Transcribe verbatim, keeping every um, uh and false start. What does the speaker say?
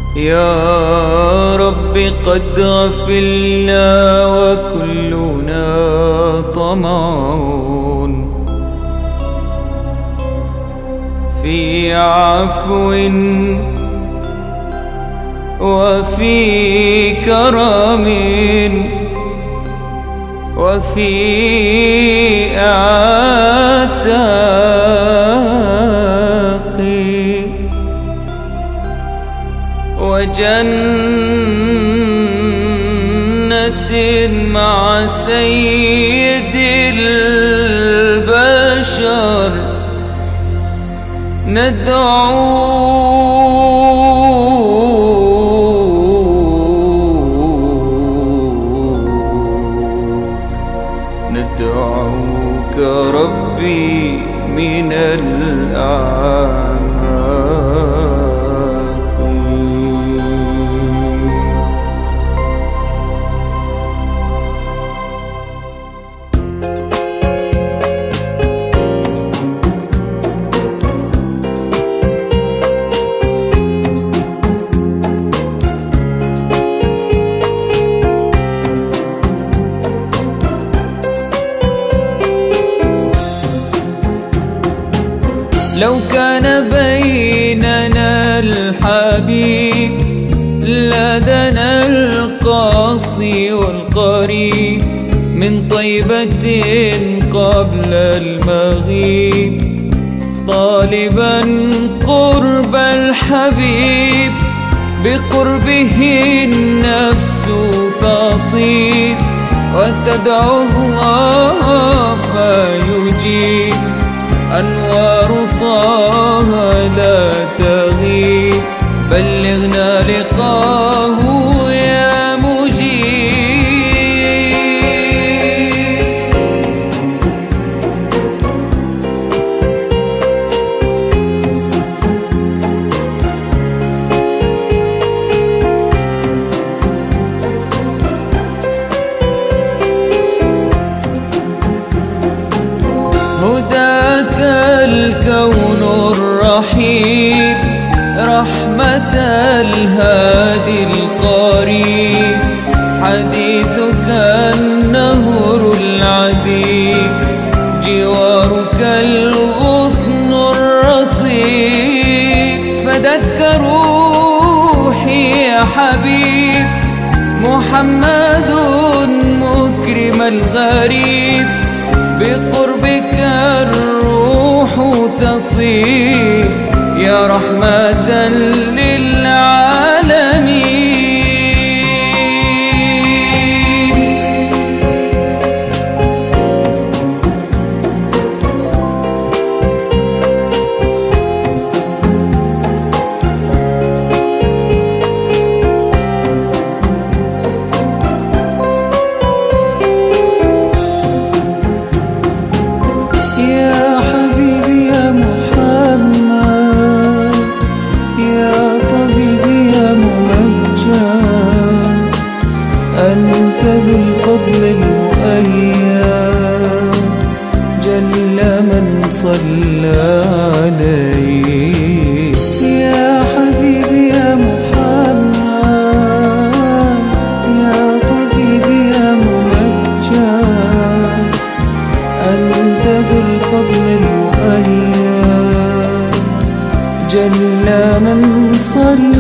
يا رب قد غفلنا وكلنا طمعون في عفو وفي كرم وفي اعتاق وجنة مع سيد البشر ندعوك ندعوك ربي من الأعماق. لو كان بيننا الحبيب لدنا القاصي والقريب من طيبة قبل المغيب طالبا قرب الحبيب بقربه النفس تطيب وتدعو الله فيجيب أنوار طه لا تغيب بلغنا لقاه يا هداك الكون الرحيم رحمة الهادي القريب حديثك النهر العذيب جوارك الغصن الرطيب فدتك روحي يا حبيب محمد مكرم الغريب بقربك الروح تطيب يا رحمة للعالمين. أنت ذو الفضل المؤيد جل من صلى عليك يا حبيبي يا محمد يا طبيبي يا ممجد أنت ذو الفضل المؤيد جل من صلى